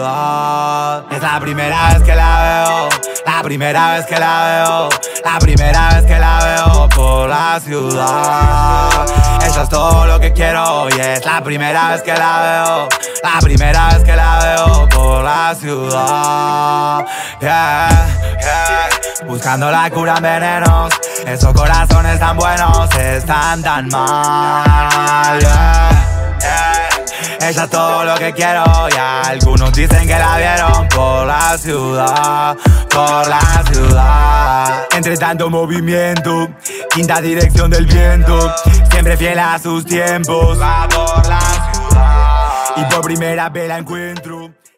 ciudad. Es la primera vez que la veo, la primera vez que la veo, la primera vez que la veo por la ciudad. Eso es todo lo que quiero y es la primera vez que la veo, la primera vez que la veo por la ciudad. Yeah, yeah. Buscando la cura en venenos, esos corazones tan buenos están tan mal. Yeah, yeah. Ella es todo lo que quiero y algunos dicen que la vieron por la ciudad, por la ciudad. Entre tanto movimiento, quinta dirección del viento, siempre fiel a sus tiempos, va por la ciudad y por primera vez la encuentro.